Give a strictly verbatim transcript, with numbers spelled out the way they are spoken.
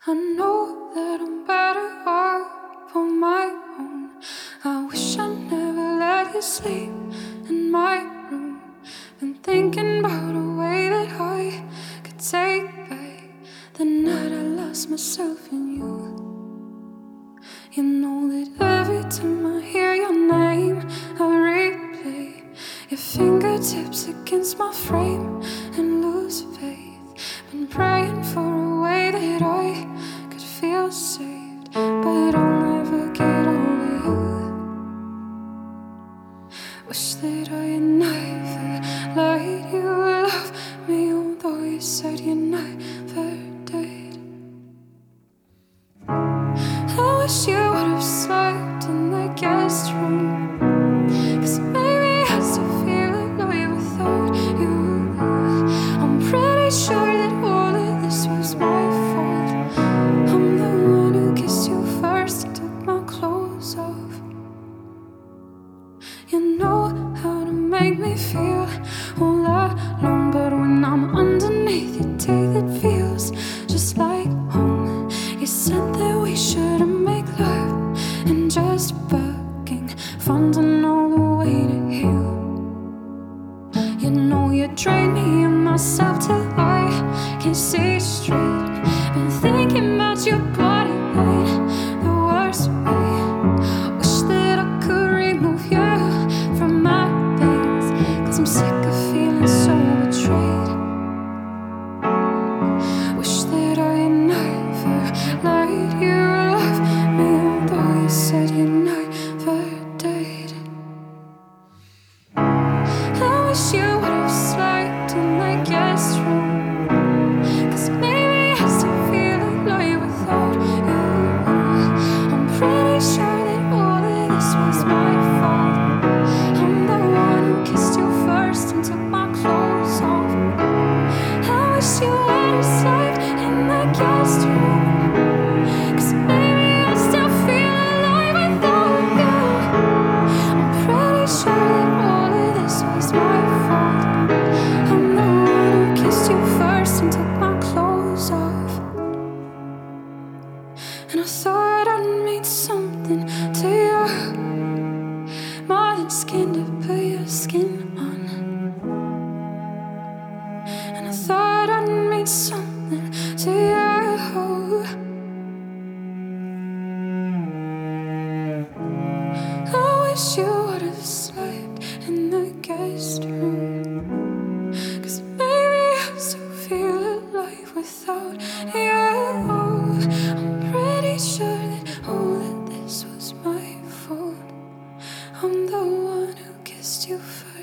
I know that I'm better off on my own. I wish I never let you sleep in my room. Been thinking about a way that I could take back the night I lost myself in you. You know that every time I hear your name, I replay your fingertips against my frame and lose faith. Been praying for a way that I could feel saved, but I'll never get over you. Wish that I never let you love me, although you said you never did. I wish you would have slept in the guest room, 'cause maybe I still feel alive without you. I'm pretty sure that all of this was my fault. I'm the one who kissed you first and took my clothes off. You know how to make me feel all alone, but when I'm underneath your teeth it feels just like home. You said that we shouldn't make love and just bugging, finding all the way to heal. You know you drain me of myself till I can't see straight. Been thinking about your body in the worst way. Wish that I could remove you from my veins, 'cause I'm sick of feeling so betrayed. Wish that I never let you love me, although you said you never did. I wish you would have slept in the guest room, 'cause maybe I still feel alive without you. I'm pretty sure that all of this was my fault. I'm the one who kissed you first and took my clothes off. I wish you would have slept in the guest room, 'cause maybe I still feel alive without you. I'm pretty sure that all of this was my fault. I'm the one who kissed you first and took my clothes off. And I thought I'd mean something to you, more than skin to put your skin on. And I thought I'd mean something to you. I wish you would have slept in the guest room, 'cause maybe I still feel alive without you. I'm pretty sure that all of this was my fault. I'm the one who kissed you first.